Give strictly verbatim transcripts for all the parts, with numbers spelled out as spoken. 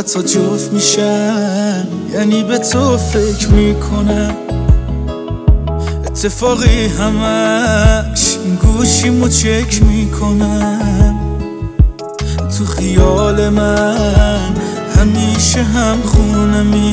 تا جفت میشم، یعنی به تو فکر میکنم. اتفاقی همش این گوشیمو چک میکنم. تو خیال من همیشه هم خونمی،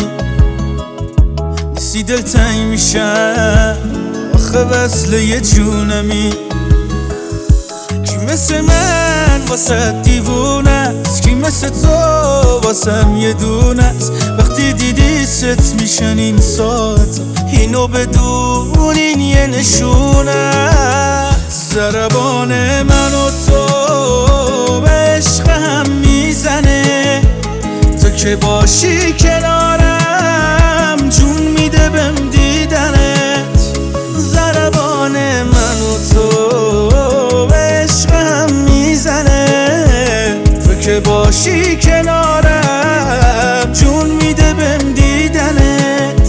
نیستی دلتنگ میشم آخه وصل یه جونمی. کی مثل من واسه دیوونه است، کی مثل تو واسم یه دونه است. وقتی دیدی ست میشن این ساعت، اینو بدونین یه نشونه است. ضربان من و تو به عشق هم میزنه، تو که باشی کنارم جون میده بهم دیدنت. ضربان من و تو به عشق هم میزنه، تو که باشی کنارم جون میده بهم دیدنت.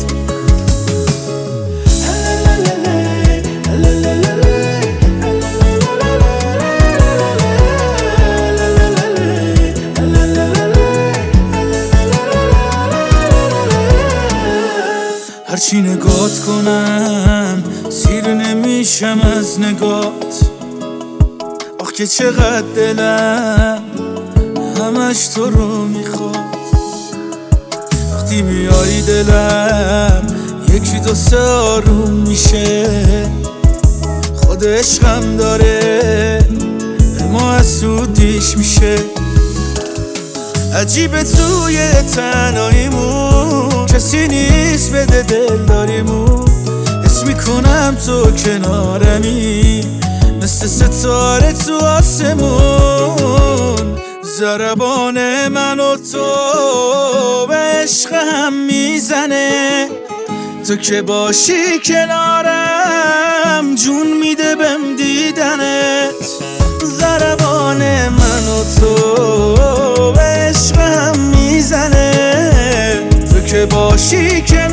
هرچی نگات کنم سیر نمیشم از نگات. آخ که چقدر دلم همش تو رو میخواد. وقتی میای دلم یکی دو سه آروم میشه. خود عشقم داره اما حسودیش میشه. عجیبه توی تنهاییمون کسی نیست بده دل داریمون. حس میکنم تو کنارمی مثل ستاره تو آسمون. ضربان من و تو به عشق هم میزنه، تو که باشی کنارم جون میده بهم دیدنت. ضربان من و تو به عشق هم میزنه، تو که باشی کنارم